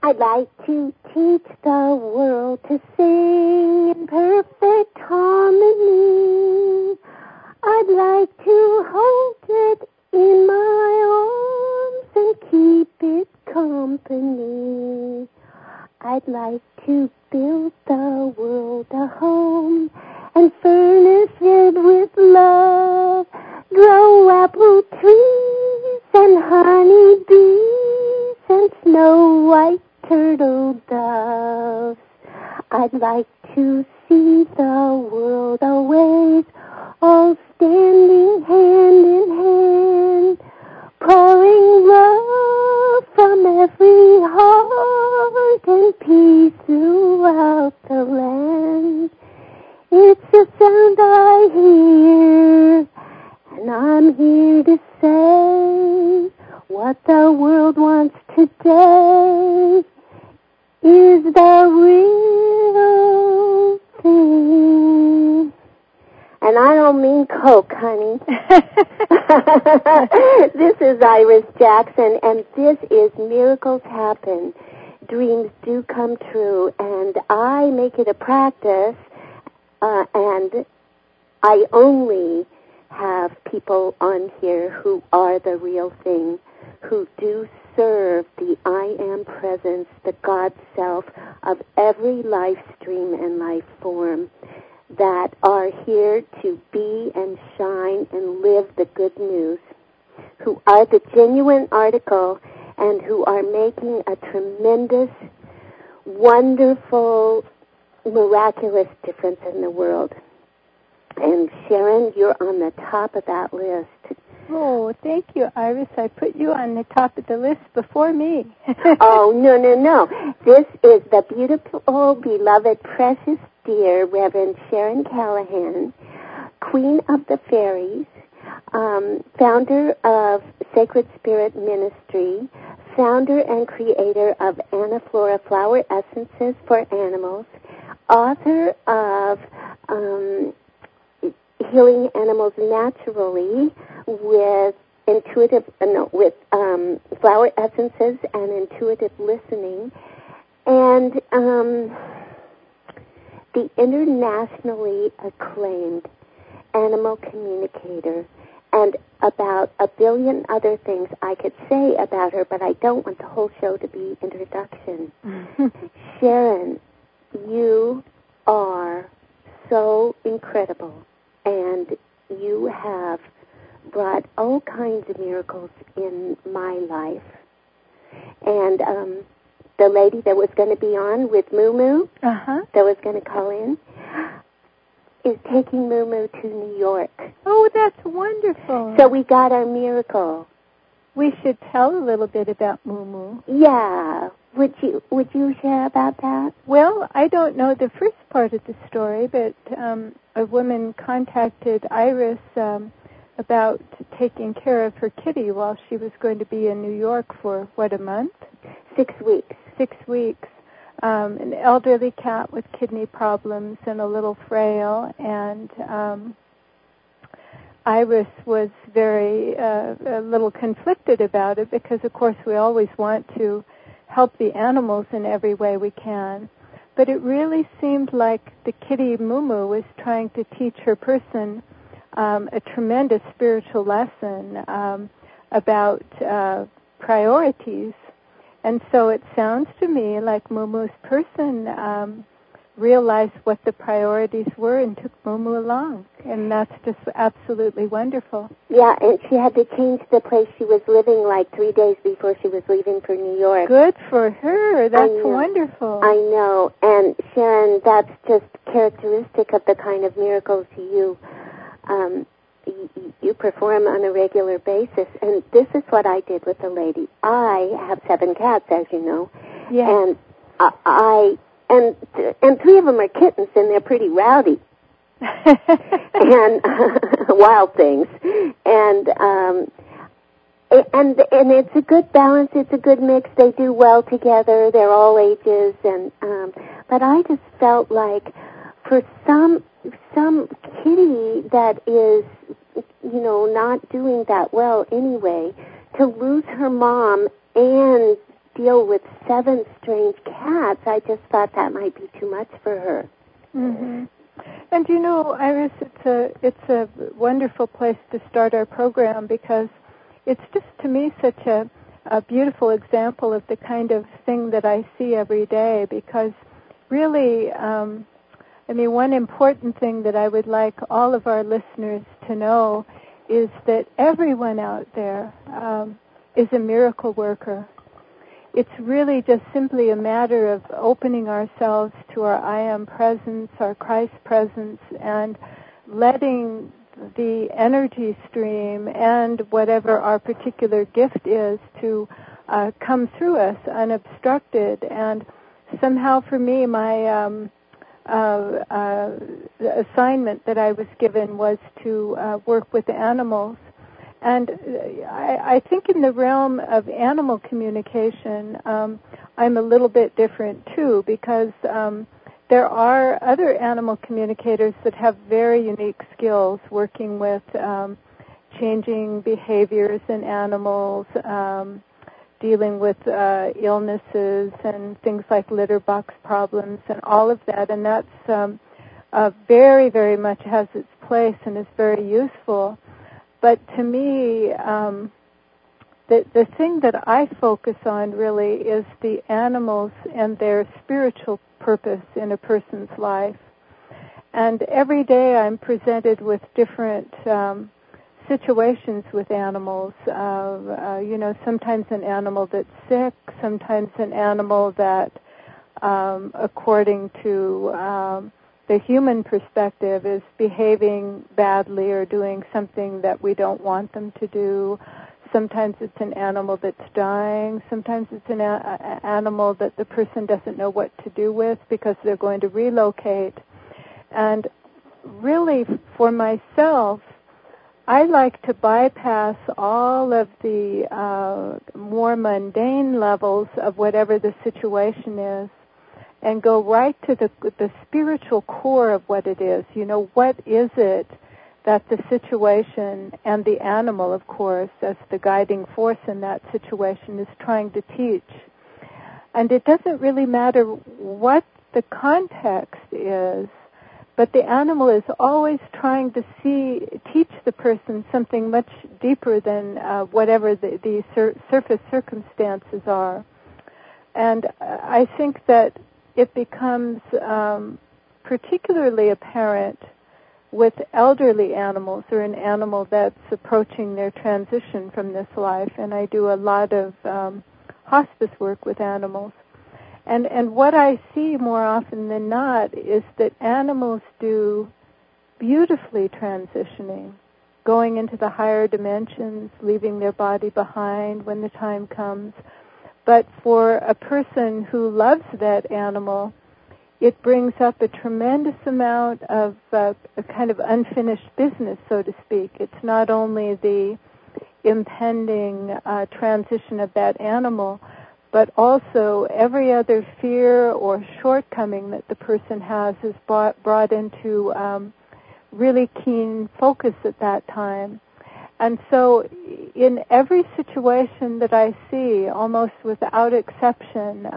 I'd like to teach the world to sing in perfect harmony. I'd like to hold it in my arms and keep it company. I'd like to build the world a home and furnish it with love. Grow apple trees and honey bees and snow white turtle doves. I'd like to see the world always all standing hand in hand, pouring love from every heart and peace throughout the land. It's a sound I hear, and I'm here to say what the world wants today is the real thing. And I don't mean Coke, honey. This is Iris Jackson, and this is Miracles Happen. Dreams do come true, and I make it a practice, and I only have people on here who are the real thing, who do serve the I Am presence, the God Self of every life stream and life form, that are here to be and shine and live the good news, who are the genuine article and who are making a tremendous, wonderful, miraculous difference in the world. And Sharon, you're on the top of that list. Oh, thank you, Iris. I put you on the top of the list before me. Oh, no. This is the beautiful, beloved, precious, dear Reverend Sharon Callahan, Queen of the Fairies, founder of Sacred Spirit Ministry, founder and creator of Anna Flora Flower Essences for Animals, author of Healing Animals Naturally with flower essences and intuitive listening, and the internationally acclaimed animal communicator, and about a billion other things I could say about her, but I don't want the whole show to be introduction. Sharon, you are so incredible, and you have brought all kinds of miracles in my life. And the lady that was going to be on with Moo Moo, that was going to call in, is taking Moo Moo to New York. Oh, that's wonderful. So we got our miracle. We should tell a little bit about Moo Moo. Yeah. Would you share about that? Well, I don't know the first part of the story, but a woman contacted Iris about taking care of her kitty while she was going to be in New York for, a month? 6 weeks. 6 weeks. An elderly cat with kidney problems and a little frail, and Iris was very a little conflicted about it because, of course, we always want to help the animals in every way we can. But it really seemed like the kitty Moo Moo was trying to teach her person a tremendous spiritual lesson about priorities. And so it sounds to me like Moo Moo's person realized what the priorities were and took Moo Moo along. And that's just absolutely wonderful. Yeah, and she had to change the place she was living like 3 days before she was leaving for New York. Good for her. That's wonderful. I know. And Sharon, that's just characteristic of the kind of miracles you perform on a regular basis. And this is what I did with the lady. I have 7 cats, as you know. Yes. And and 3 of them are kittens, and they're pretty rowdy. And wild things. And it's a good balance, it's a good mix. They do well together, they're all ages, and but I just felt like for some kitty that is, not doing that well anyway, to lose her mom and deal with 7 strange cats, I just thought that might be too much for her. Mm-hmm. And you know, Iris, it's a wonderful place to start our program, because it's just, to me, such a beautiful example of the kind of thing that I see every day. Because really, one important thing that I would like all of our listeners to know is that everyone out there is a miracle worker. It's really just simply a matter of opening ourselves to our I Am presence, our Christ presence, and letting the energy stream and whatever our particular gift is to come through us unobstructed. And somehow for me, my assignment that I was given was to work with animals. And I think in the realm of animal communication, I'm a little bit different too, because there are other animal communicators that have very unique skills working with changing behaviors in animals, dealing with illnesses and things like litter box problems and all of that. And that's very, very much has its place and is very useful. But to me, the thing that I focus on really is the animals and their spiritual purpose in a person's life. And every day I'm presented with different situations with animals. Sometimes an animal that's sick, sometimes an animal that, according to the human perspective, is behaving badly or doing something that we don't want them to do. Sometimes it's an animal that's dying. Sometimes it's an animal that the person doesn't know what to do with because they're going to relocate. And really, for myself, I like to bypass all of the more mundane levels of whatever the situation is and go right to the spiritual core of what it is. You know, what is it that the situation and the animal, of course, as the guiding force in that situation, is trying to teach? And it doesn't really matter what the context is, but the animal is always trying to teach the person something much deeper than whatever the surface circumstances are. And I think that it becomes particularly apparent with elderly animals, or an animal that's approaching their transition from this life. And I do a lot of hospice work with animals. And what I see more often than not is that animals do beautifully transitioning, going into the higher dimensions, leaving their body behind when the time comes. But for a person who loves that animal, it brings up a tremendous amount of a kind of unfinished business, so to speak. It's not only the impending transition of that animal, but also every other fear or shortcoming that the person has is brought into really keen focus at that time. And so in every situation that I see, almost without exception,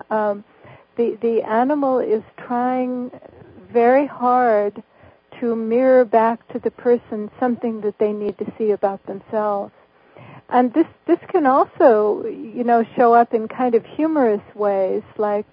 the animal is trying very hard to mirror back to the person something that they need to see about themselves. And this can also, show up in kind of humorous ways, like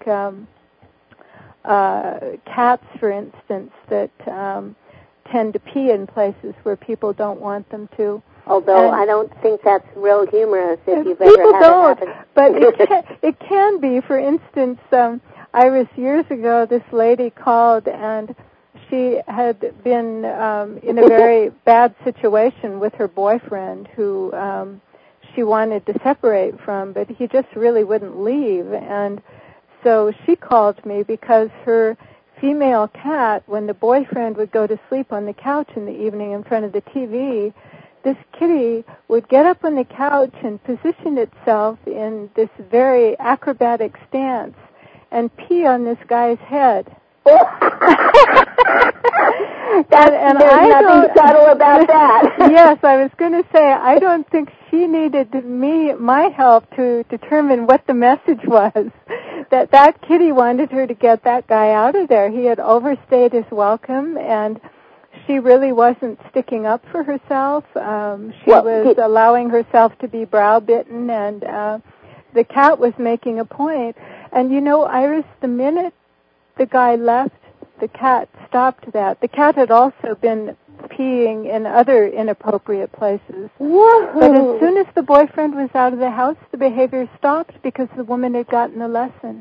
cats, for instance, that tend to pee in places where people don't want them to. Although I don't think that's real humorous if you've ever had it happen. But it can be. For instance, Iris, years ago, this lady called and she had been in a very bad situation with her boyfriend who she wanted to separate from, but he just really wouldn't leave. And so she called me because her female cat, when the boyfriend would go to sleep on the couch in the evening in front of the TV, this kitty would get up on the couch and position itself in this very acrobatic stance and pee on this guy's head. There's nothing subtle about that. Yes, I was going to say, I don't think she needed my help to determine what the message was. That kitty wanted her to get that guy out of there. He had overstayed his welcome, and she really wasn't sticking up for herself. She was allowing herself to be browbitten, and the cat was making a point. And you know, Iris, the minute the guy left, the cat stopped that. The cat had also been peeing in other inappropriate places. Whoa. But as soon as the boyfriend was out of the house, the behavior stopped because the woman had gotten the lesson.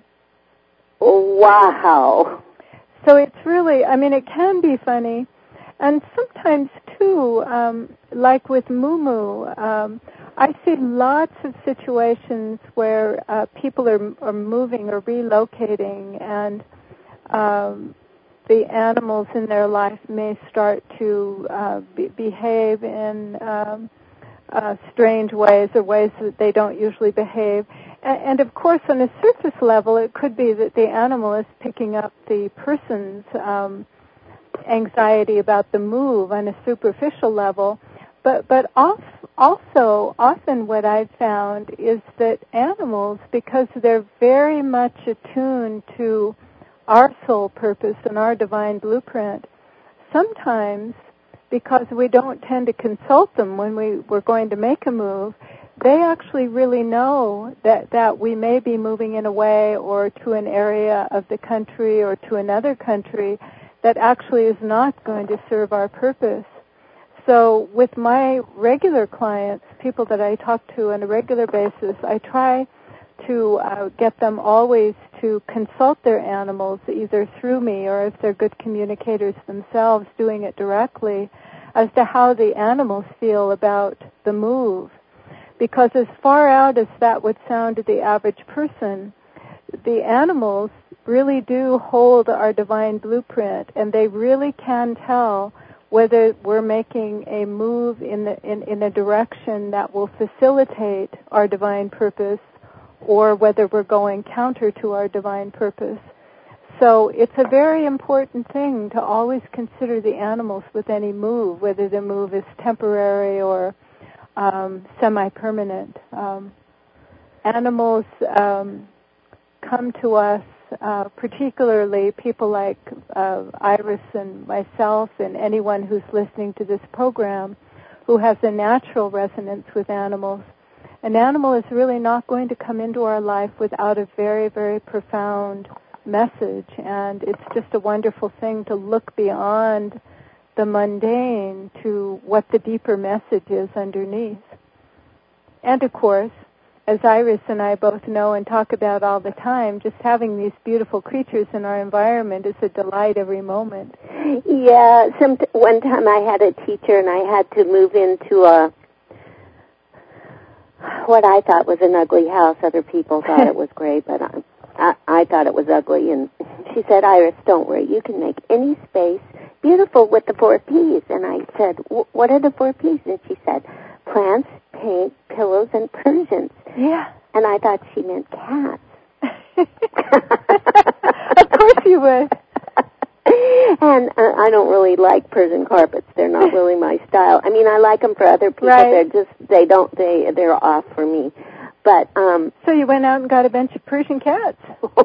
Wow. So it's really, I mean, it can be funny. And sometimes, too, like with Moo, I see lots of situations where people are moving or relocating, and the animals in their life may start to behave in strange ways or ways that they don't usually behave. And of course, on a surface level, it could be that the animal is picking up the person's anxiety about the move on a superficial level. But also, often what I've found is that animals, because they're very much attuned to our soul purpose and our divine blueprint, sometimes, because we don't tend to consult them when we're going to make a move, they actually really know that we may be moving in a way or to an area of the country or to another country that actually is not going to serve our purpose. So with my regular clients, people that I talk to on a regular basis, I try to get them always to consult their animals, either through me or if they're good communicators themselves, doing it directly, as to how the animals feel about the move. Because as far out as that would sound to the average person, the animals really do hold our divine blueprint, and they really can tell whether we're making a move in a direction that will facilitate our divine purpose or whether we're going counter to our divine purpose. So it's a very important thing to always consider the animals with any move, whether the move is temporary or semi-permanent. Animals come to us, particularly people like Iris and myself and anyone who's listening to this program who has a natural resonance with animals. An animal is really not going to come into our life without a very, very profound message, and it's just a wonderful thing to look beyond the mundane to what the deeper message is underneath. And of course, as Iris and I both know and talk about all the time, just having these beautiful creatures in our environment is a delight every moment. Yeah, one time I had a teacher and I had to move into what I thought was an ugly house. Other people thought it was great, but I thought it was ugly. And she said, Iris, don't worry, you can make any space beautiful with the 4 Ps. And I said, what are the 4 Ps? And she said, plants, paint, pillows, and Persians. Yeah. And I thought she meant cats. Of course you would. And I don't really like Persian carpets. They're not really my style. I mean, I like them for other people. Right. They're off for me. But so you went out and got a bunch of Persian cats.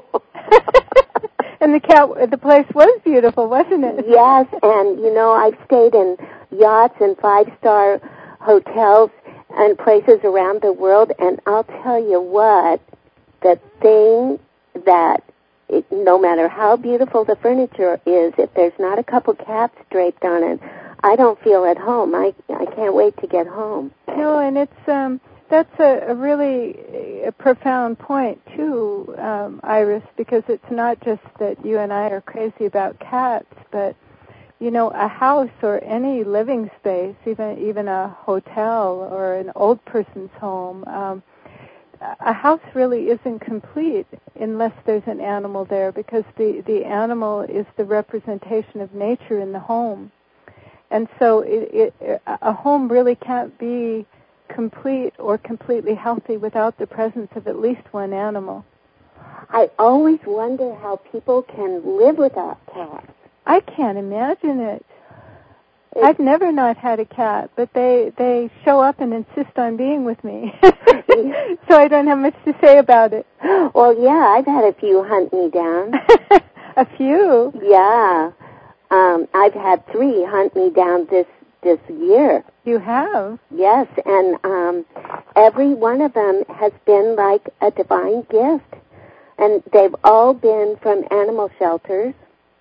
And the place was beautiful, wasn't it? Yes, and you know, I've stayed in yachts and 5-star hotels and places around the world, and I'll tell you what, the thing that no matter how beautiful the furniture is, if there's not a couple cats draped on it, I don't feel at home. I can't wait to get home. No, and it's that's a really profound point too, Iris, because it's not just that you and I are crazy about cats, but you know, a house or any living space, even a hotel or an old person's home. A house really isn't complete unless there's an animal there, because the animal is the representation of nature in the home. And so a home really can't be complete or completely healthy without the presence of at least one animal. I always wonder how people can live without cats. I can't imagine it. I've never not had a cat, but they show up and insist on being with me. So I don't have much to say about it. Well, yeah, I've had a few hunt me down. A few? Yeah. I've had 3 hunt me down this year. You have? Yes, and every one of them has been like a divine gift. And they've all been from animal shelters.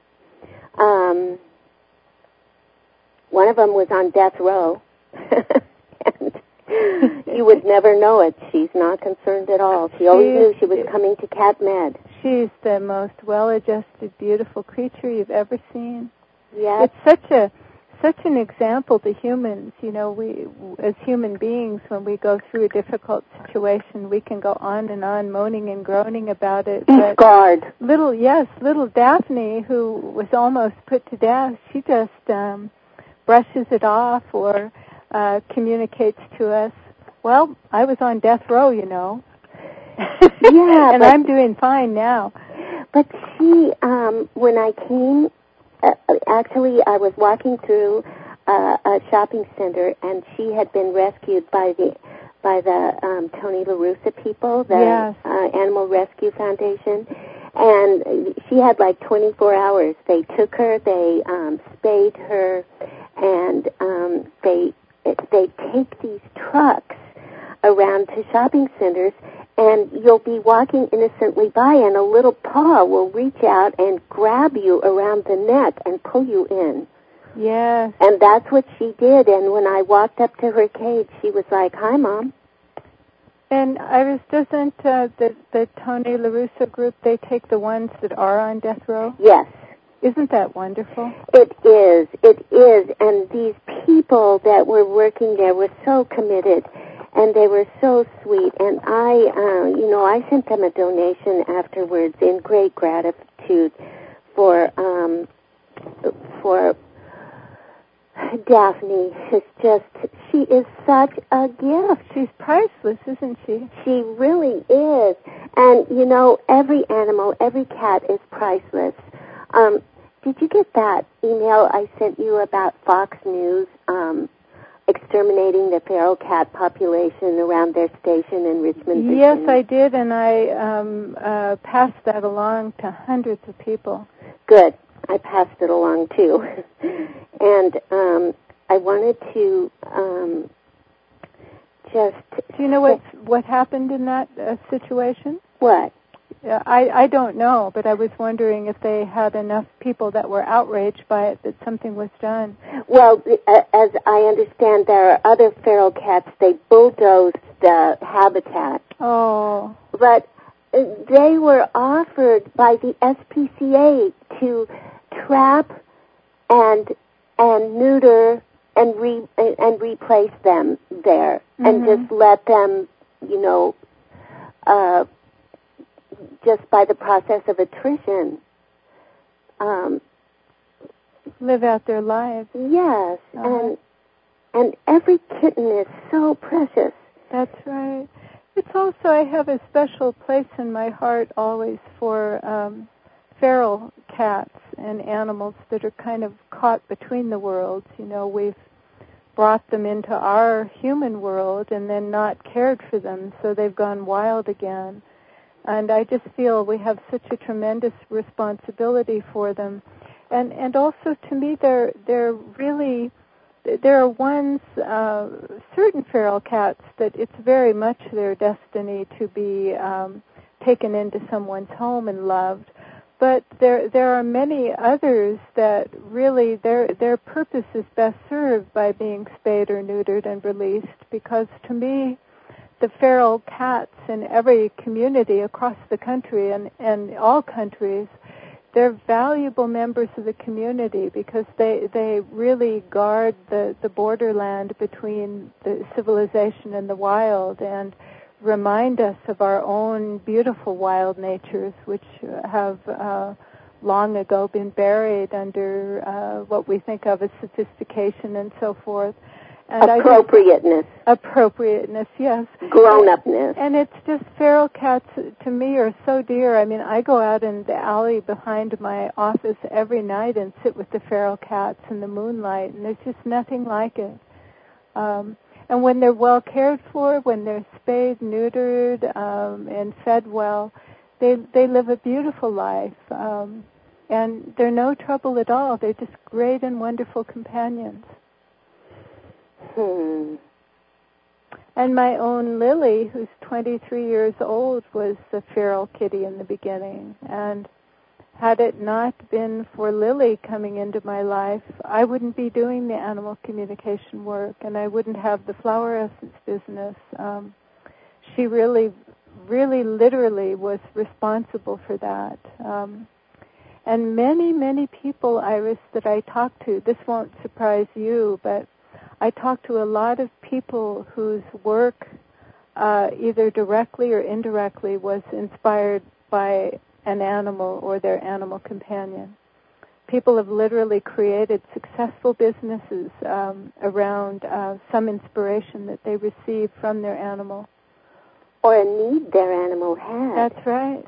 One of them was on death row. And you would never know it. She's not concerned at all. She always knew she was coming to Cat Med. She's the most well-adjusted, beautiful creature you've ever seen. Yeah. It's such an example to humans. You know, we, as human beings, when we go through a difficult situation, we can go on and on moaning and groaning about it. But guard. Little Daphne, who was almost put to death, she just brushes it off or communicates to us, well, I was on death row, you know. Yeah. And I'm doing fine now. But she, when I came, actually I was walking through a shopping center, and she had been rescued by the Tony LaRussa people, the Animal Rescue Foundation. And she had like 24 hours. They took her, they spayed her, and they take these trucks around to shopping centers, and you'll be walking innocently by, and a little paw will reach out and grab you around the neck and pull you in. Yes. And that's what she did. And when I walked up to her cage, she was like, "Hi, Mom." And Iris, doesn't the Tony LaRussa group, they take the ones that are on death row? Yes. Isn't that wonderful? It is. It is. And these people that were working there were so committed, and they were so sweet. And I sent them a donation afterwards in great gratitude for Daphne. She is such a gift. She's priceless, isn't she? She really is. And, every animal, every cat is priceless. Did you get that email I sent you about Fox News exterminating the feral cat population around their station in Richmond, Virginia? Yes, I did, and I passed that along to hundreds of people. Good. I passed it along, too. And I wanted to just... Do you know what happened in that situation? What? I don't know, but I was wondering if they had enough people that were outraged by it that something was done. Well, as I understand, there are other feral cats. They bulldozed the habitat. Oh. But they were offered by the SPCA to trap and neuter and replace them there, and just let them, just by the process of attrition, live out their lives. Yes, and every kitten is so precious. That's right. It's also, I have a special place in my heart always for feral cats and animals that are kind of caught between the worlds. We've brought them into our human world and then not cared for them, so they've gone wild again. And I just feel we have such a tremendous responsibility for them. And also, to me, there are ones, certain feral cats that it's very much their destiny to be taken into someone's home and loved. But there are many others that really their purpose is best served by being spayed or neutered and released, because to me, the feral cats in every community across the country and all countries, they're valuable members of the community because they really guard the borderland between the civilization and the wild and remind us of our own beautiful wild natures, which have long ago been buried under what we think of as sophistication and so forth. And appropriateness, yes. Grown-upness. And it's just feral cats, to me, are so dear. I mean, I go out in the alley behind my office every night and sit with the feral cats in the moonlight, and there's just nothing like it. And when they're well cared for, when they're spayed, neutered, and fed well, they live a beautiful life. And they're no trouble at all. They're just great and wonderful companions. And my own Lily, who's 23 years old, was a feral kitty in the beginning. And had it not been for Lily coming into my life, I wouldn't be doing the animal communication work, and I wouldn't have the flower essence business. She really, really, literally was responsible for that. And many, many people, Iris, that I talk to, this won't surprise you, but I talk to a lot of people whose work, either directly or indirectly, was inspired by an animal or their animal companion. People have literally created successful businesses around some inspiration that they received from their animal. Or a need their animal had. That's right.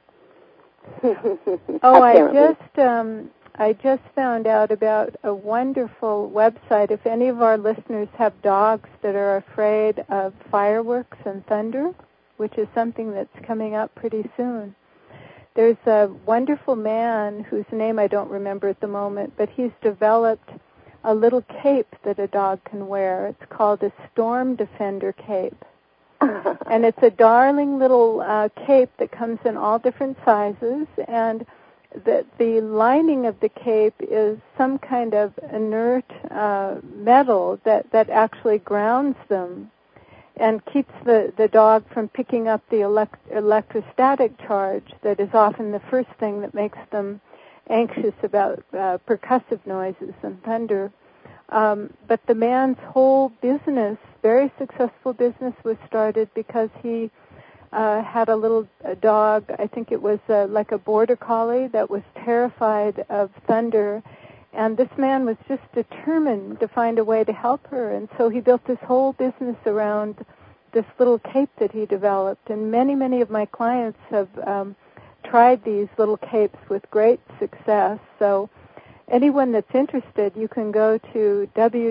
Oh, I just found out about a wonderful website. If any of our listeners have dogs that are afraid of fireworks and thunder, which is something that's coming up pretty soon, there's a wonderful man whose name I don't remember at the moment, but he's developed a little cape that a dog can wear. It's called a Storm Defender cape. And it's a darling little cape that comes in all different sizes, and the lining of the cape is some kind of inert metal that actually grounds them and keeps the dog from picking up the electrostatic charge that is often the first thing that makes them anxious about percussive noises and thunder. But the man's whole business, very successful business, was started because he had a little dog, I think it was like a border collie, that was terrified of thunder. And this man was just determined to find a way to help her. And so he built this whole business around this little cape that he developed. And many, many of my clients have tried these little capes with great success. So anyone that's interested, you can go to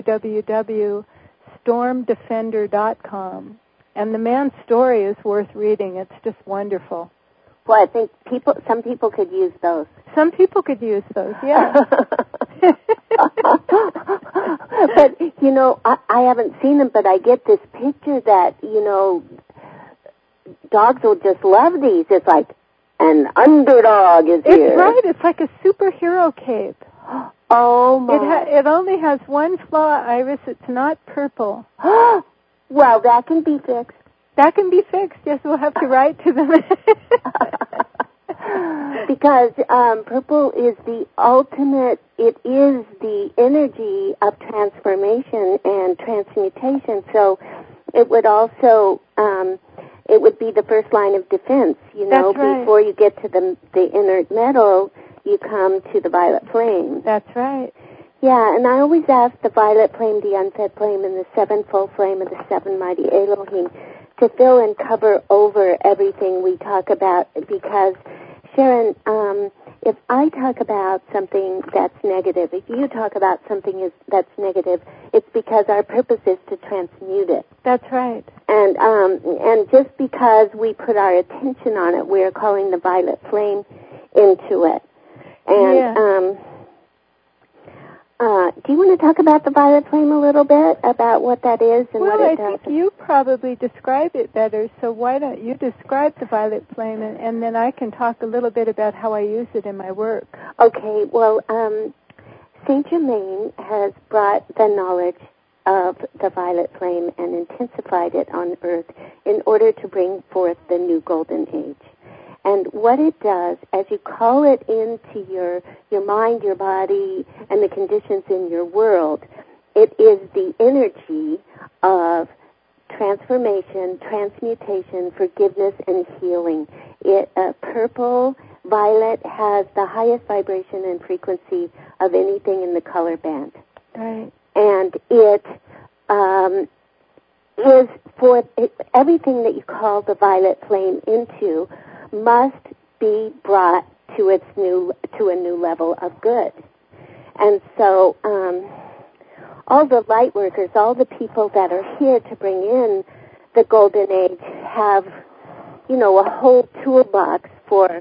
www.stormdefender.com. And the man's story is worth reading. It's just wonderful. Well, I think some people could use those. Some people could use those, yeah. But, you know, I haven't seen them, but I get this picture that, you know, dogs will just love these. It's like an underdog is here. It's right. It's like a superhero cape. Oh, my. It only has one flaw, Iris. It's not purple. Well, that can be fixed. That can be fixed. Yes, we'll have to write to them. Because purple is the ultimate, it is the energy of transformation and transmutation. So it would also, it would be the first line of defense, you know. That's right. Before you get to the inert metal, you come to the violet flame. That's right. Yeah, and I always ask the violet flame, the unfed flame, and the sevenfold flame of the seven mighty Elohim to fill and cover over everything we talk about, because, Sharon, if I talk about something that's negative, if you talk about something that's negative, it's because our purpose is to transmute it. That's right. And just because we put our attention on it, we're calling the violet flame into it. And, yeah. Do you want to talk about the violet flame a little bit, about what that is and what it does? Well, I think you probably describe it better, so why don't you describe the violet flame, and then I can talk a little bit about how I use it in my work. Okay, well, Saint Germain has brought the knowledge of the violet flame and intensified it on Earth in order to bring forth the new golden age. And what it does, as you call it into your mind, your body, and the conditions in your world, it is the energy of transformation, transmutation, forgiveness, and healing. Purple, violet has the highest vibration and frequency of anything in the color band. Right. And it is for everything that you call the violet flame into must be brought to a new level of good. And so all the light workers, all the people that are here to bring in the golden age have, a whole toolbox for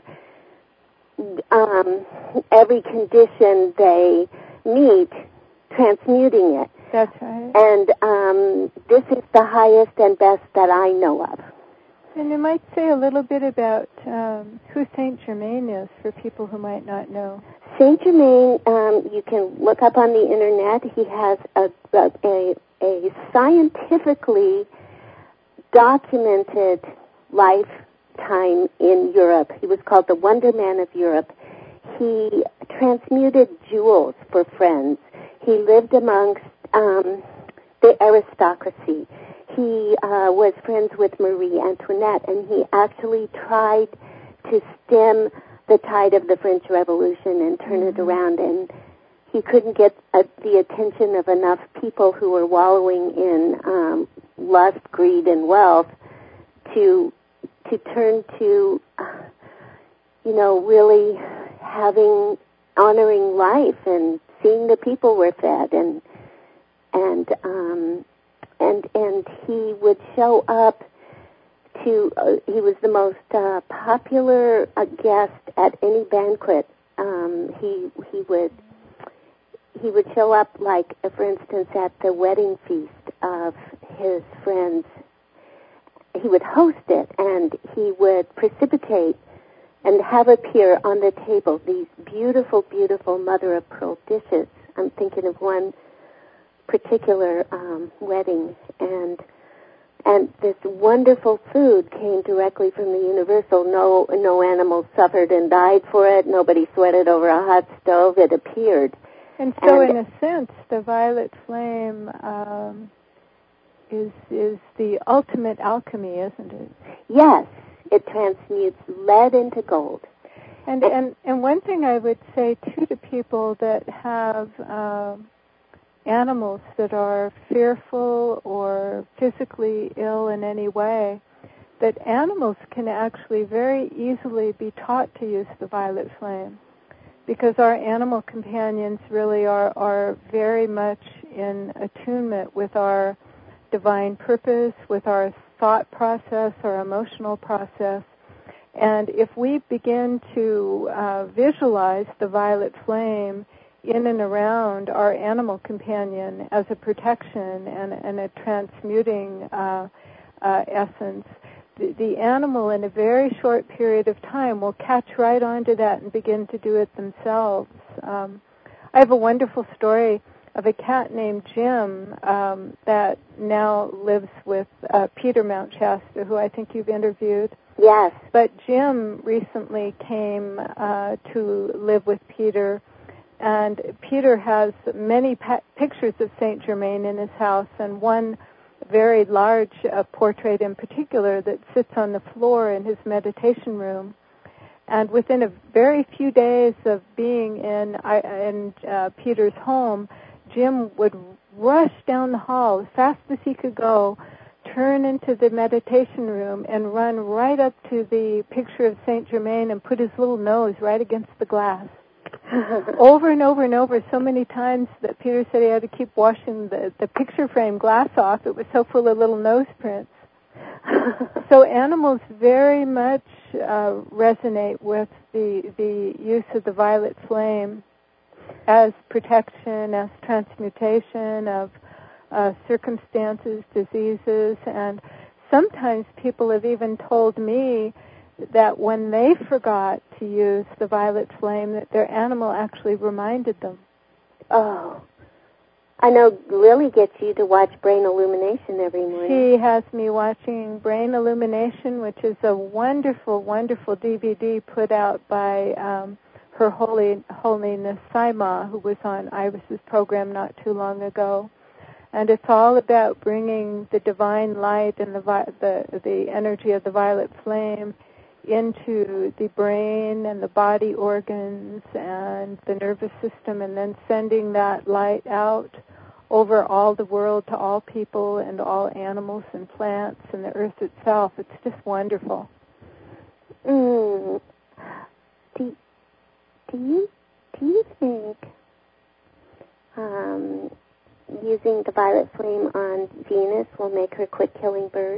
every condition they meet, transmuting it. That's right. And this is the highest and best that I know of. And you might say a little bit about who Saint Germain is for people who might not know. Saint Germain, you can look up on the internet. He has a scientifically documented lifetime in Europe. He was called the Wonder Man of Europe. He transmuted jewels for friends. He lived amongst the aristocracy. He was friends with Marie Antoinette, and he actually tried to stem the tide of the French Revolution and turn it around, and he couldn't get the attention of enough people who were wallowing in lust, greed, and wealth to turn to, really honoring life and seeing the people were fed, and he would show up to, he was the most popular guest at any banquet. He would show up, like, for instance, at the wedding feast of his friends. He would host it, and he would precipitate and have appear on the table these beautiful, beautiful mother-of-pearl dishes. I'm thinking of one particular wedding, and this wonderful food came directly from the universal. No animals suffered and died for it. Nobody sweated over a hot stove. It appeared. And so, in a sense, the violet flame is the ultimate alchemy, isn't it? Yes, it transmutes lead into gold. And one thing I would say too to people that have animals that are fearful or physically ill in any way, that animals can actually very easily be taught to use the violet flame, because our animal companions really are very much in attunement with our divine purpose, with our thought process, our emotional process. And if we begin to visualize the violet flame in and around our animal companion as a protection and a transmuting essence, the animal in a very short period of time will catch right onto that and begin to do it themselves. I have a wonderful story of a cat named Jim that now lives with Peter Mount Shasta, who I think you've interviewed. Yes. But Jim recently came to live with Peter, and Peter has many pictures of Saint Germain in his house, and one very large portrait in particular that sits on the floor in his meditation room. And within a very few days of being in Peter's home, Jim would rush down the hall as fast as he could go, turn into the meditation room, and run right up to the picture of Saint Germain and put his little nose right against the glass. Over and over and over, so many times that Peter said he had to keep washing the picture frame glass off. It was so full of little nose prints. So animals very much resonate with the use of the violet flame as protection, as transmutation of circumstances, diseases, and sometimes people have even told me that when they forgot to use the violet flame, that their animal actually reminded them. Oh. I know Lily gets you to watch Brain Illumination every morning. She has me watching Brain Illumination, which is a wonderful, wonderful DVD put out by Her Holiness Saima, who was on Iris's program not too long ago. And it's all about bringing the divine light and the energy of the violet flame into the brain and the body organs and the nervous system, and then sending that light out over all the world to all people and all animals and plants and the earth itself. It's just wonderful. Do you think using the violet flame on Venus will make her quit killing birds?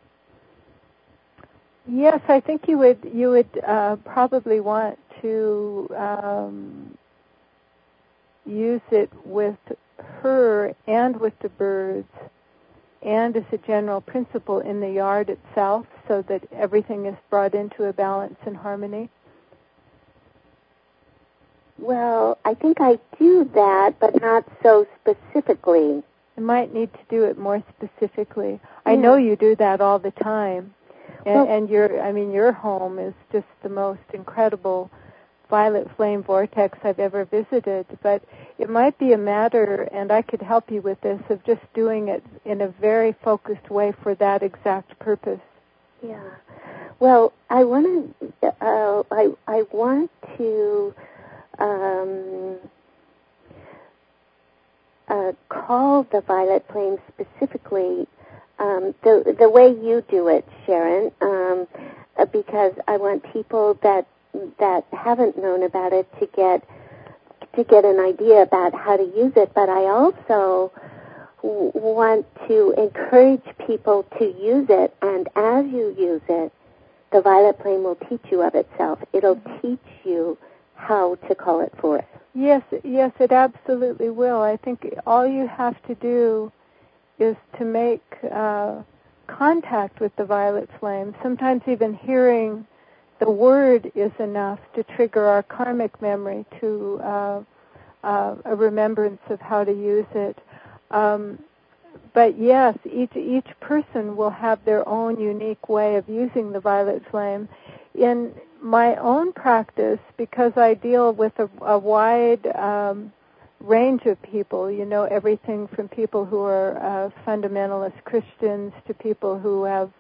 Yes, I think you would probably want to use it with her and with the birds, and as a general principle in the yard itself, so that everything is brought into a balance and harmony. Well, I think I do that, but not so specifically. You might need to do it more specifically. I know you do that all the time. And your home is just the most incredible violet flame vortex I've ever visited. But it might be a matter, and I could help you with this, of just doing it in a very focused way for that exact purpose. Yeah. Well, I want to call the violet flame specifically the way you do it, Sharon, because I want people that haven't known about it to get an idea about how to use it. But I also want to encourage people to use it, and as you use it, the violet flame will teach you of itself. It'll teach you how to call it forth. Yes, it absolutely will. I think all you have to do is to make contact with the violet flame. Sometimes even hearing the word is enough to trigger our karmic memory to a remembrance of how to use it. But yes, each person will have their own unique way of using the violet flame. In my own practice, because I deal with a wide range of people, everything from people who are fundamentalist Christians to people who have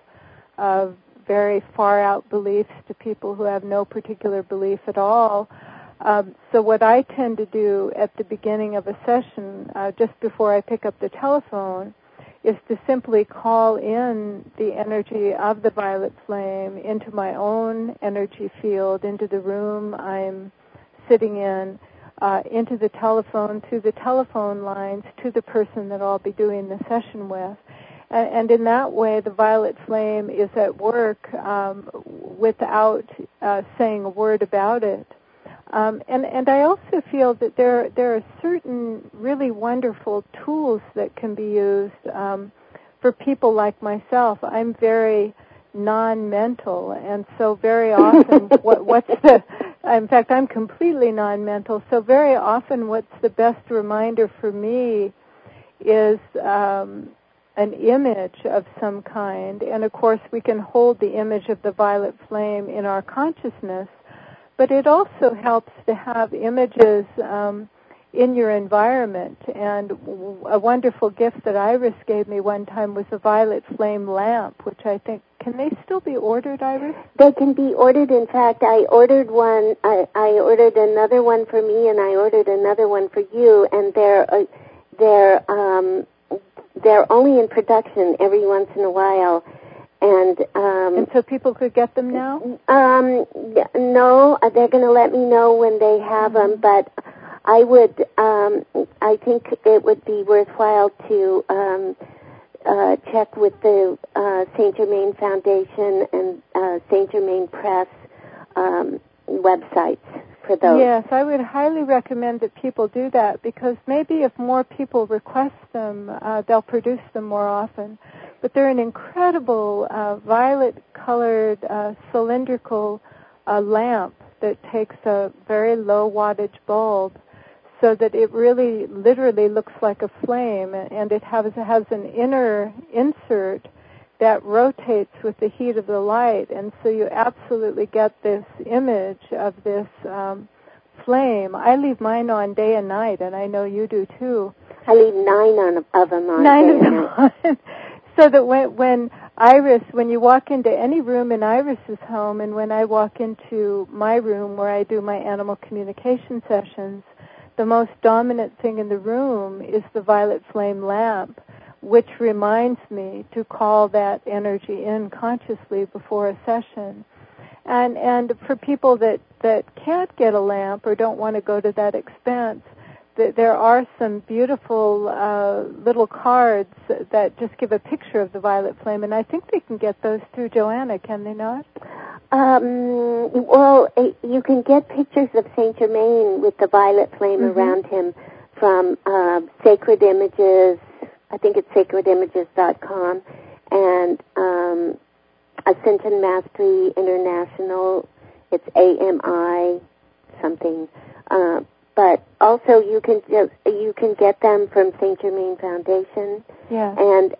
very far out beliefs to people who have no particular belief at all. So what I tend to do at the beginning of a session, just before I pick up the telephone, is to simply call in the energy of the violet flame into my own energy field, into the room I'm sitting in, into the telephone, through the telephone lines, to the person that I'll be doing the session with. And in that way, the violet flame is at work without saying a word about it. And I also feel that there are certain really wonderful tools that can be used for people like myself. I'm very non-mental, and so very often in fact, I'm completely non-mental, so very often what's the best reminder for me is an image of some kind. And of course, we can hold the image of the violet flame in our consciousness, but it also helps to have images in your environment. And a wonderful gift that Iris gave me one time was a violet flame lamp, which I think, can they still be ordered, Iris? They can be ordered. In fact, I ordered one. I ordered another one for me, and I ordered another one for you. And they're only in production every once in a while. And so people could get them now? No, they're going to let me know when they have them, but I think it would be worthwhile to check with the Saint Germain Foundation and Saint Germain Press websites for those. Yes, I would highly recommend that people do that, because maybe if more people request them, they'll produce them more often. But they're an incredible violet-colored cylindrical lamp that takes a very low wattage bulb, so that it really literally looks like a flame, and it has an inner insert that rotates with the heat of the light, and so you absolutely get this image of this flame. I leave mine on day and night, and I know you do too. I leave 9 of them on day and night. So that when you walk into any room in Iris's home, and when I walk into my room where I do my animal communication sessions, the most dominant thing in the room is the violet flame lamp, which reminds me to call that energy in consciously before a session. And for people that can't get a lamp or don't want to go to that expense, there are some beautiful little cards that just give a picture of the violet flame, and I think they can get those through Joanna, can they not? Well, you can get pictures of Saint Germain with the violet flame around him from Sacred Images. I think it's sacredimages.com, and Ascension Mastery International. It's AMI something. But also you can get them from Saint Germain Foundation. Yeah. And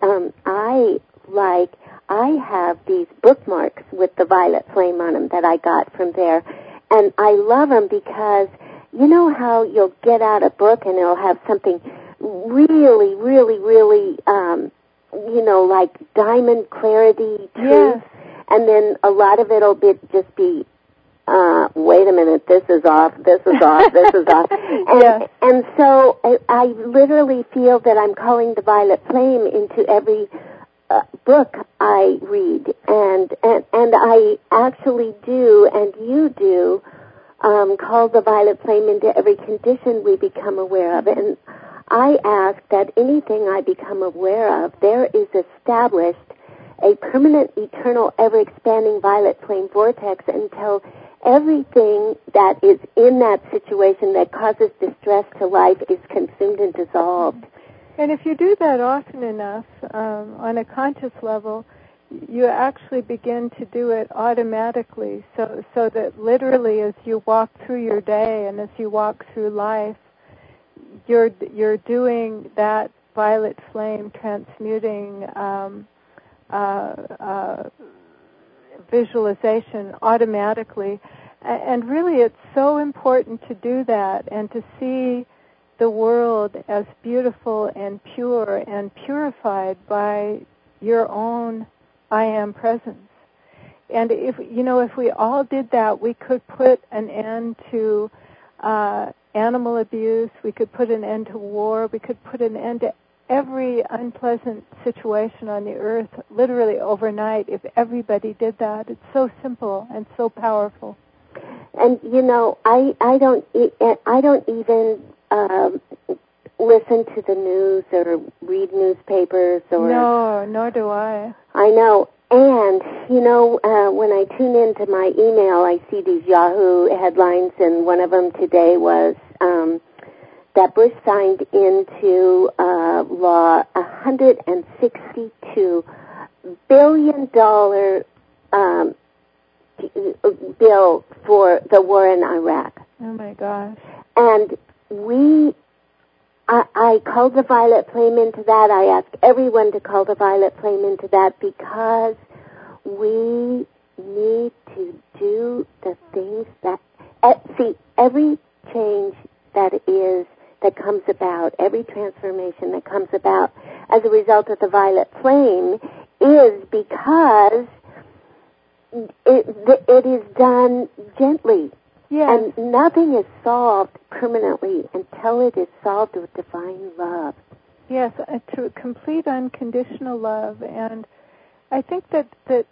I have these bookmarks with the violet flame on them that I got from there, and I love them because you know how you'll get out a book and it'll have something really, really, really, like diamond clarity truth, and then a lot of it'll just be, wait a minute, this is off, this is off, this is off. And so I literally feel that I'm calling the violet flame into every book I read, and I actually do, and you do, call the violet flame into every condition we become aware of. And I ask that anything I become aware of, there is established a permanent, eternal, ever-expanding violet flame vortex until everything that is in that situation that causes distress to life is consumed and dissolved. And if you do that often enough, on a conscious level, you actually begin to do it automatically, so that literally as you walk through your day and as you walk through life, you're doing that violet flame transmuting visualization automatically. And really it's so important to do that and to see the world as beautiful and pure and purified by your own I am presence. And if we all did that, we could put an end to animal abuse, we could put an end to war, we could put an end to every unpleasant situation on the earth literally overnight if everybody did that. It's so simple and so powerful. And I don't even listen to the news or read newspapers or... No, nor do I. I know. And, when I tune into my email, I see these Yahoo headlines, and one of them today was that Bush signed into law a $162 billion bill for the war in Iraq. Oh, my gosh. And I called the violet flame into that. I ask everyone to call the violet flame into that because we need to do the things that... every change that comes about, every transformation that comes about as a result of the violet flame is because it is done gently. Yes. And nothing is solved permanently until it is solved with divine love. Yes, to complete unconditional love. And I think that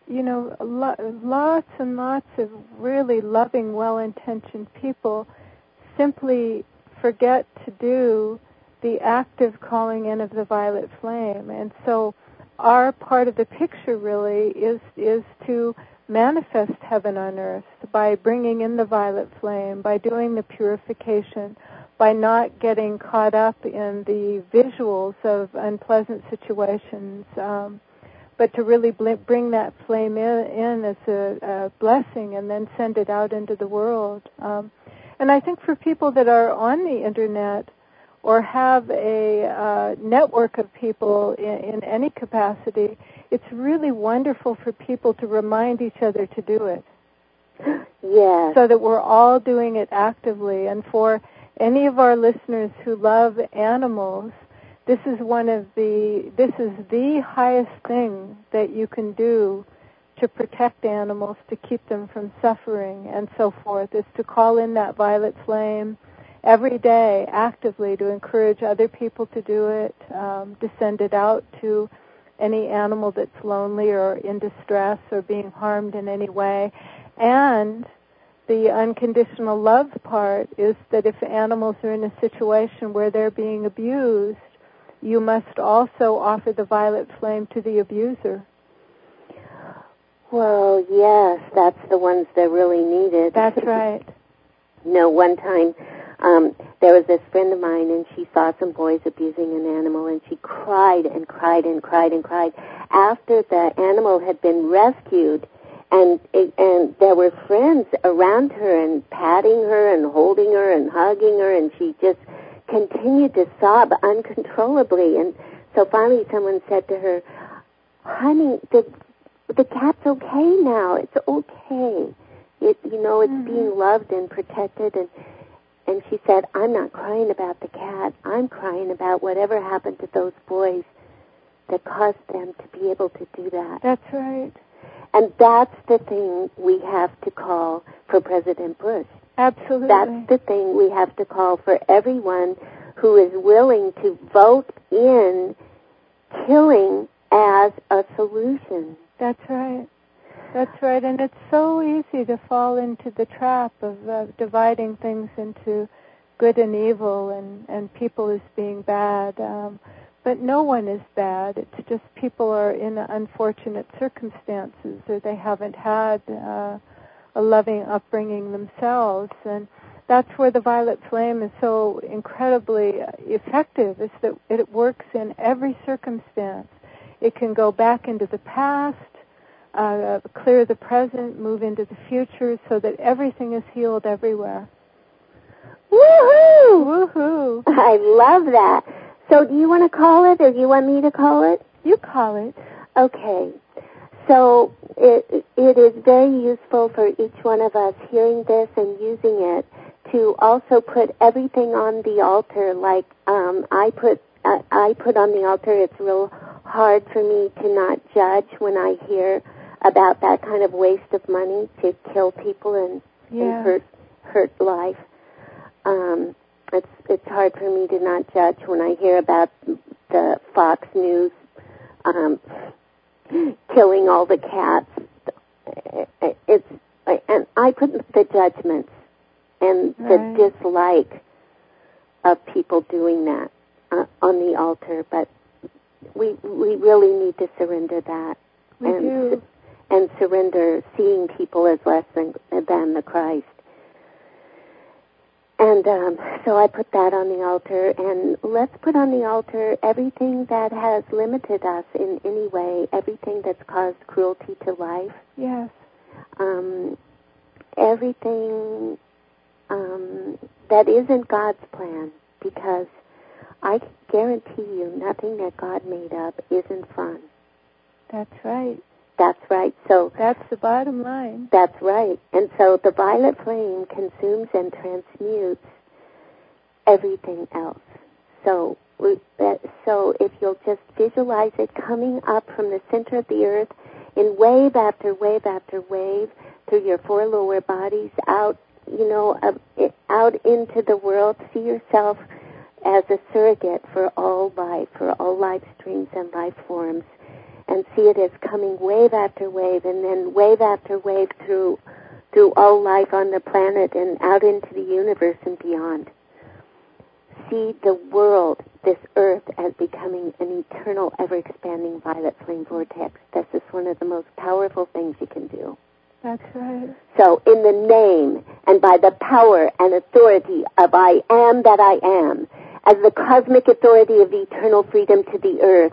lots and lots of really loving, well-intentioned people simply forget to do the active calling in of the violet flame. And so our part of the picture really is to manifest heaven on earth by bringing in the violet flame, by doing the purification, by not getting caught up in the visuals of unpleasant situations, but to really bring that flame in as a blessing and then send it out into the world. And I think for people that are on the Internet or have a network of people in any capacity, it's really wonderful for people to remind each other to do it. Yes. So that we're all doing it actively. And for any of our listeners who love animals, this is the highest thing that you can do to protect animals, to keep them from suffering and so forth, is to call in that violet flame every day actively to encourage other people to do it, to send it out to any animal that's lonely or in distress or being harmed in any way. And the unconditional love part is that if animals are in a situation where they're being abused, you must also offer the violet flame to the abuser. Well, yes, that's the ones that really need it. That's right. One time there was this friend of mine, and she saw some boys abusing an animal, and she cried and cried and cried and cried. After the animal had been rescued, and there were friends around her and patting her and holding her and hugging her, and she just continued to sob uncontrollably. And so finally someone said to her, "Honey, the cat's okay now. It's okay. It's being loved and protected." And she said, "I'm not crying about the cat. I'm crying about whatever happened to those boys that caused them to be able to do that." That's right. And that's the thing we have to call for President Bush. Absolutely. That's the thing we have to call for everyone who is willing to vote in killing as a solution. That's right. That's right. And it's so easy to fall into the trap of dividing things into good and evil and people as being bad. But no one is bad. It's just people are in unfortunate circumstances, or they haven't had a loving upbringing themselves. And that's where the violet flame is so incredibly effective, is that it works in every circumstance. It can go back into the past, clear the present, move into the future, so that everything is healed everywhere. Woohoo! Woohoo! I love that. So do you want to call it, or do you want me to call it? You call it. Okay. So it is very useful for each one of us hearing this and using it to also put everything on the altar. Like I put on the altar. It's real hard for me to not judge when I hear about that kind of waste of money to kill people and hurt life. It's hard for me to not judge when I hear about the Fox News killing all the cats. And I put the judgments and the dislike of people doing that on the altar, but we really need to surrender that. We do. And surrender seeing people as less than the Christ. And so I put that on the altar, and let's put on the altar everything that has limited us in any way, everything that's caused cruelty to life. Yes. Everything that isn't God's plan, because I guarantee you nothing that God made up isn't fun. That's right. That's right. So that's the bottom line. That's right. And so the violet flame consumes and transmutes everything else. So if you'll just visualize it coming up from the center of the earth in wave after wave after wave through your four lower bodies out into the world. See yourself as a surrogate for all life streams and life forms. And see it as coming wave after wave, and then wave after wave through all life on the planet and out into the universe and beyond. See the world, this earth, as becoming an eternal, ever-expanding violet flame vortex. This is one of the most powerful things you can do. That's right. So in the name and by the power and authority of I am that I am, as the cosmic authority of eternal freedom to the earth,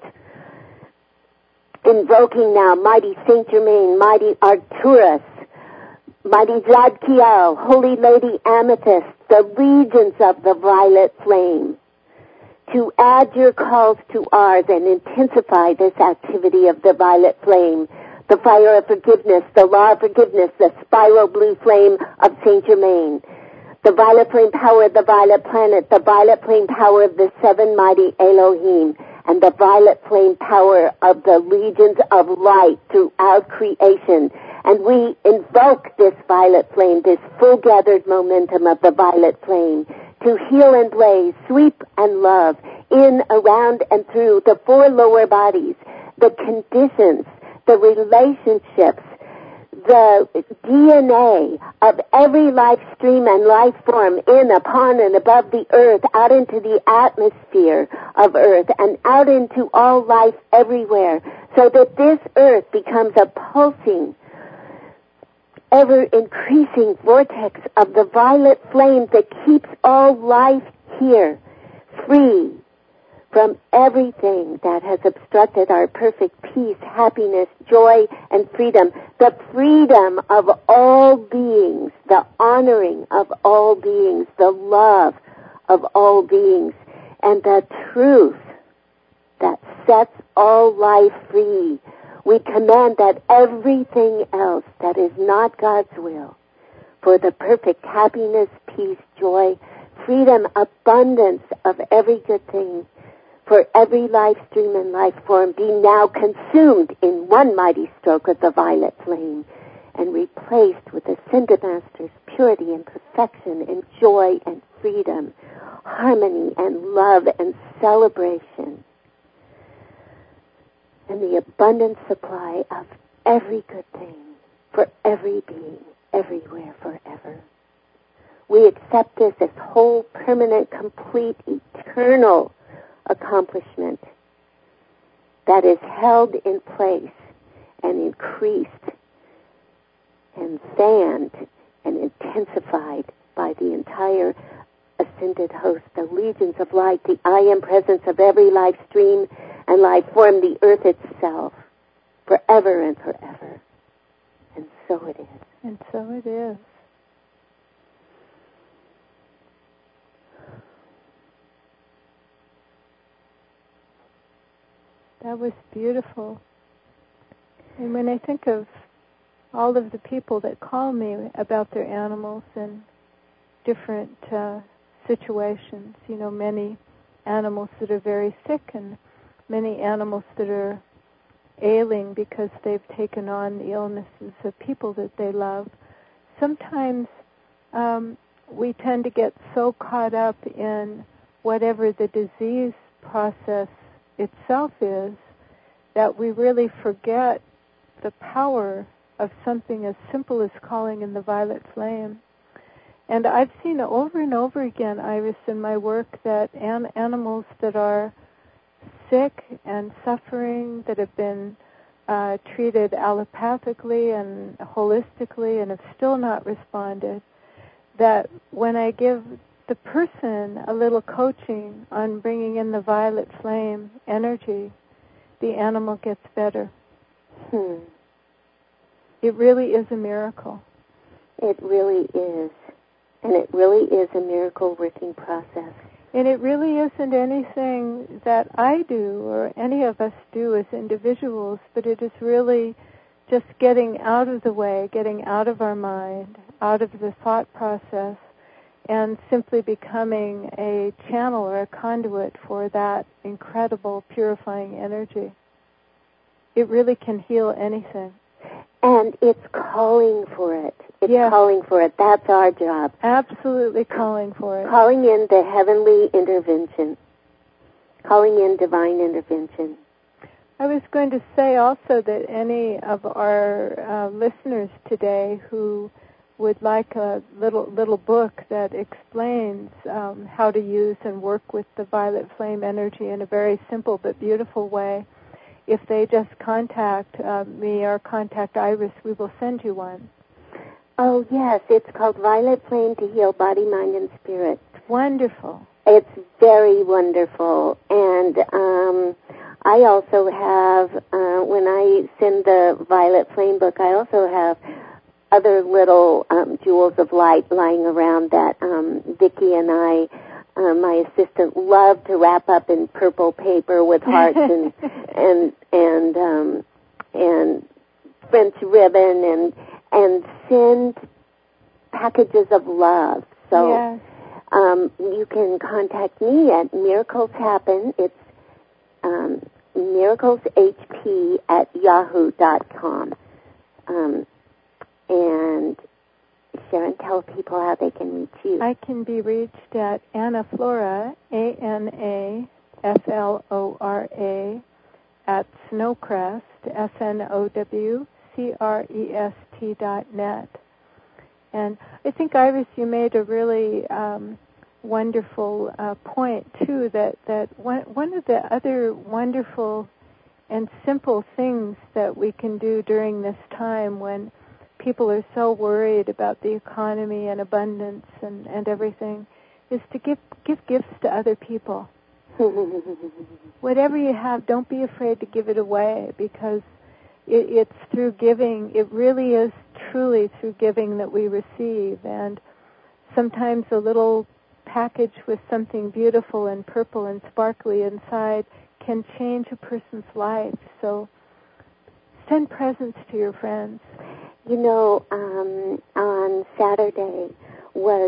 invoking now mighty Saint Germain, mighty Arcturus, mighty Zadkiel, Holy Lady Amethyst, the legions of the violet flame, to add your calls to ours and intensify this activity of the violet flame, the fire of forgiveness, the law of forgiveness, the spiral blue flame of Saint Germain, the violet flame power of the violet planet, the violet flame power of the seven mighty Elohim, and the violet flame power of the legions of light throughout creation. And we invoke this violet flame, this full gathered momentum of the violet flame, to heal and blaze, sweep and love, in, around, and through the four lower bodies, the conditions, the relationships, the DNA of every life stream and life form in, upon, and above the earth, out into the atmosphere of earth, and out into all life everywhere, so that this earth becomes a pulsing, ever-increasing vortex of the violet flame that keeps all life here, free from everything that has obstructed our perfect peace, happiness, joy, and freedom. The freedom of all beings, the honoring of all beings, the love of all beings, and the truth that sets all life free. We command that everything else that is not God's will, for the perfect happiness, peace, joy, freedom, abundance of every good thing, for every life stream and life form, be now consumed in one mighty stroke of the violet flame and replaced with the Ascended Master's purity and perfection and joy and freedom, harmony and love and celebration, and the abundant supply of every good thing for every being, everywhere, forever. We accept this as whole, permanent, complete, eternal accomplishment that is held in place and increased and fanned and intensified by the entire ascended host, the legions of light, the I am presence of every life stream and life form, the earth itself, forever and forever. And so it is. And so it is. That was beautiful. And when I think of all of the people that call me about their animals in different situations, you know, many animals that are very sick and many animals that are ailing because they've taken on the illnesses of people that they love, sometimes we tend to get so caught up in whatever the disease process itself is that we really forget the power of something as simple as calling in the violet flame. And I've seen over and over again, Iris, in my work, that animals that are sick and suffering, that have been treated allopathically and holistically and have still not responded, that when I give the person a little coaching on bringing in the violet flame energy, the animal gets better. It really is a miracle. It really is. And it really is a miracle working process. And it really isn't anything that I do or any of us do as individuals, but it is really just getting out of the way, getting out of our mind, out of the thought process, and simply becoming a channel or a conduit for that incredible purifying energy. It really can heal anything. And it's calling for it. It's calling for it. That's our job. Absolutely calling for it. Calling in the heavenly intervention. Calling in divine intervention. I was going to say also that any of our listeners today who would like a little book that explains how to use and work with the violet flame energy in a very simple but beautiful way, if they just contact me or contact Iris, we will send you one. Oh, yes. It's called Violet Flame to Heal Body, Mind, and Spirit. Wonderful. It's very wonderful. And I also have, when I send the Violet Flame book, I also have other little jewels of light lying around that Vicki and I, my assistant, love to wrap up in purple paper with hearts and French ribbon and send packages of love. So yes. You can contact me at Miracles Happen. It's miracleshp@yahoo.com. And share and tell people how they can reach you. I can be reached at Anna Flora, ANAFLORA, at Snowcrest, SNOWCREST.net. And I think, Iris, you made a really wonderful point, too, that one of the other wonderful and simple things that we can do during this time when people are so worried about the economy and abundance and everything is to give gifts to other people. Whatever you have, don't be afraid to give it away, because it's through giving, it really is truly through giving that we receive. And sometimes a little package with something beautiful and purple and sparkly inside can change a person's life. So send presents to your friends. You know, on Saturday was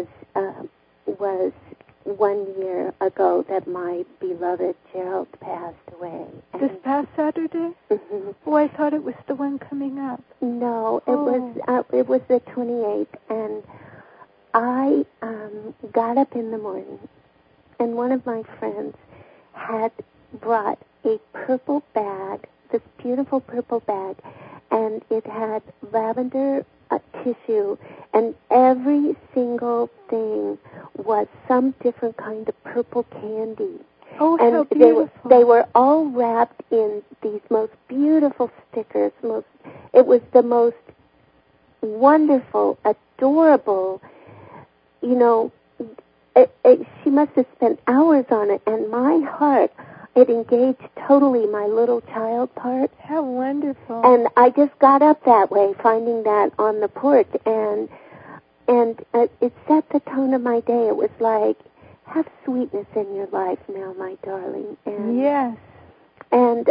1 year ago that my beloved Gerald passed away. This past Saturday? Mm-hmm. Oh, I thought it was the one coming up. No, it was the 28th, and I got up in the morning, and one of my friends had brought a purple bag, this beautiful purple bag, and it had lavender tissue, and every single thing was some different kind of purple candy. Oh, and how beautiful. They were all wrapped in these most beautiful stickers. It was the most wonderful, adorable, you know, she must have spent hours on it, and my heart, it engaged totally my little child part. How wonderful. And I just got up that way, finding that on the porch, and it set the tone of my day. It was like, have sweetness in your life now, my darling. And, yes. And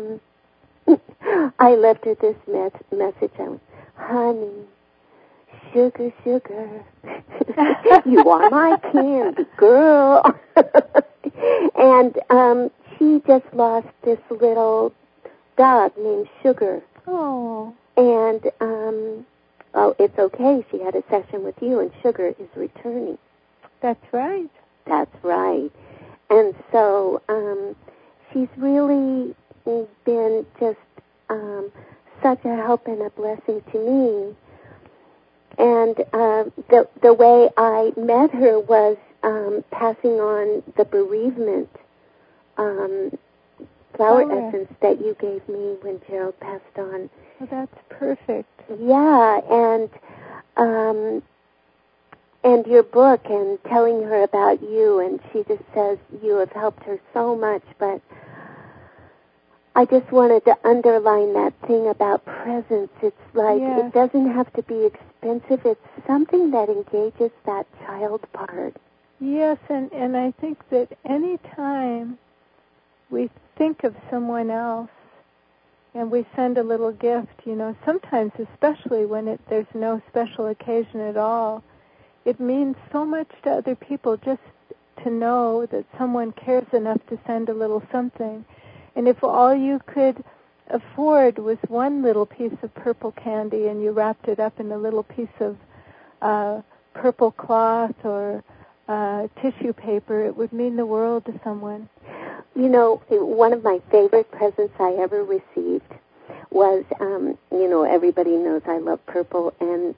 I left her this message. I went, honey, sugar, sugar, you are my candy girl. And she just lost this little dog named Sugar. Oh. And, it's okay. She had a session with you, and Sugar is returning. That's right. That's right. And so she's really been just such a help and a blessing to me. And the way I met her was passing on the bereavement flower essence that you gave me when Gerald passed on. Oh, that's perfect. Yeah, and your book, and telling her about you, and she just says you have helped her so much. But I just wanted to underline that thing about presence. It's like, It doesn't have to be expensive. It's something that engages that child part. Yes, and I think that any time we think of someone else and we send a little gift, you know, sometimes, especially when there's no special occasion at all, it means so much to other people just to know that someone cares enough to send a little something. And if all you could afford was one little piece of purple candy and you wrapped it up in a little piece of purple cloth or tissue paper, it would mean the world to someone. You know, one of my favorite presents I ever received was, everybody knows I love purple, and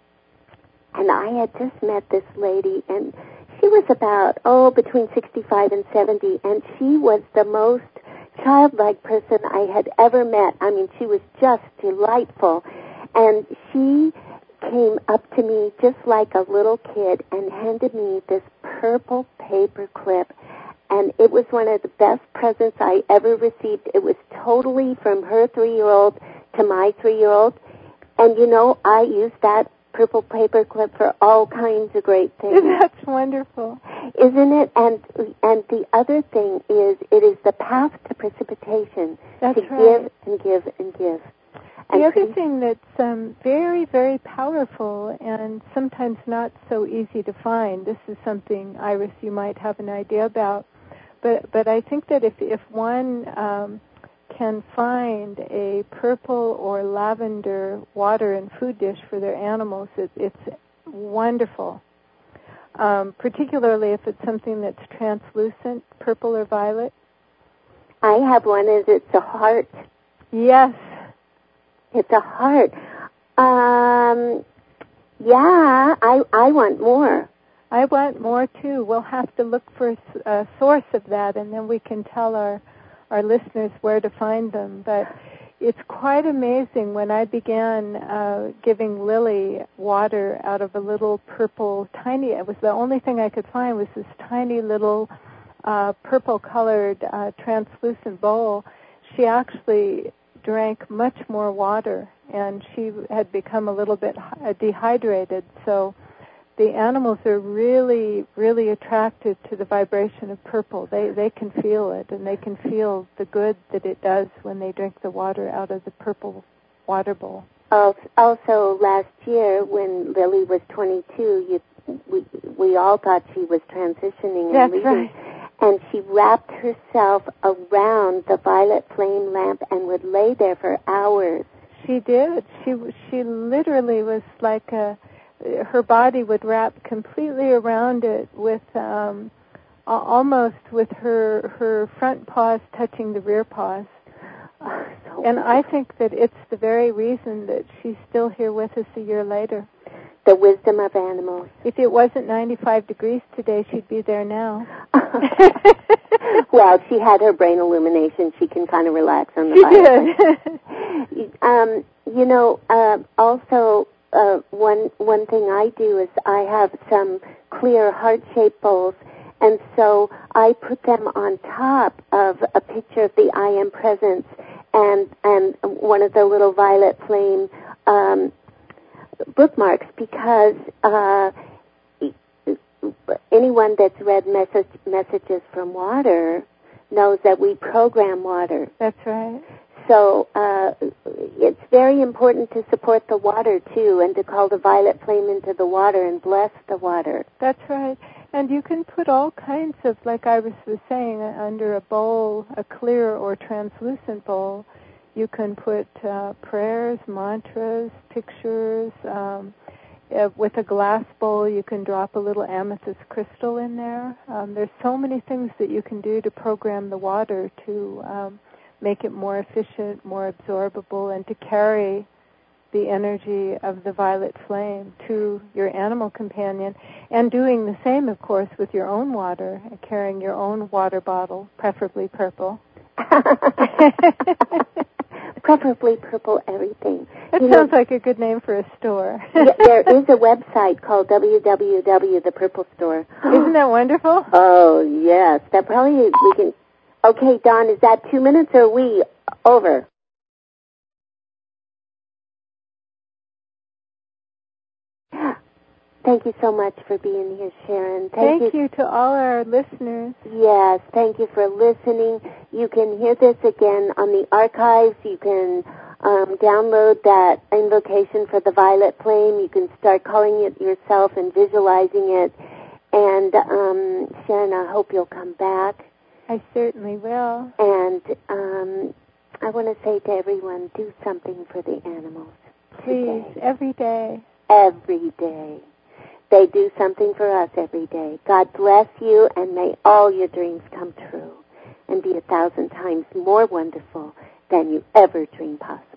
I had just met this lady, and she was about, between 65 and 70, and she was the most childlike person I had ever met. I mean, she was just delightful, and she came up to me just like a little kid and handed me this purple paper clip, and it was one of the best presents I ever received. It was totally from her 3-year-old to my 3-year-old, and I used that purple paper clip for all kinds of great things. That's wonderful. Isn't it? And the other thing is, it is the path to precipitation. That's to right. give and give and give. The other thing that's very, very powerful and sometimes not so easy to find, this is something, Iris, you might have an idea about, but I think that if one can find a purple or lavender water and food dish for their animals, it's wonderful, particularly if it's something that's translucent, purple or violet. I have one. It's a heart. Yes. It's a heart. Yeah, I want more. I want more, too. We'll have to look for a source of that, and then we can tell our listeners where to find them. But it's quite amazing. When I began giving Lily water out of a little purple, tiny, it was the only thing I could find was this tiny little purple-colored translucent bowl, she actually drank much more water, and she had become a little bit dehydrated. So the animals are really, really attracted to the vibration of purple. They can feel it, and they can feel the good that it does when they drink the water out of the purple water bowl. Also, last year when Lily was 22, we all thought she was transitioning and That's leaving. Right. And she wrapped herself around the violet flame lamp and would lay there for hours. She did. She literally was like her body would wrap completely around it with almost with her front paws touching the rear paws. And I think that it's the very reason that she's still here with us a year later. The wisdom of animals. If it wasn't 95 degrees today, she'd be there now. Well, she had her brain illumination. She can kind of relax on the fire. Also, one thing I do is I have some clear heart-shaped bowls, and so I put them on top of a picture of the I Am Presence and one of the little violet flame bookmarks, because anyone that's read Messages from Water knows that we program water. That's right. So it's very important to support the water, too, and to call the violet flame into the water and bless the water. That's right. And you can put all kinds of, like Iris was saying, under a bowl, a clear or translucent bowl. You can put prayers, mantras, pictures. With a glass bowl, you can drop a little amethyst crystal in there. There's so many things that you can do to program the water to make it more efficient, more absorbable, and to carry the energy of the violet flame to your animal companion. And doing the same, of course, with your own water, carrying your own water bottle, preferably purple. Preferably purple everything. That sounds like a good name for a store. There is a website called www, the Purple Store. Isn't that wonderful? Oh, yes. That probably we can... Okay, Dawn, is that 2 minutes or are we over? Thank you so much for being here, Sharon. Thank you to all our listeners. Yes, thank you for listening. You can hear this again on the archives. You can download that invocation for the violet flame. You can start calling it yourself and visualizing it. And Sharon, I hope you'll come back. I certainly will. And I want to say to everyone, do something for the animals. Please, today. every day. Every day. They do something for us every day. God bless you, and may all your dreams come true and be 1,000 times more wonderful than you ever dreamed possible.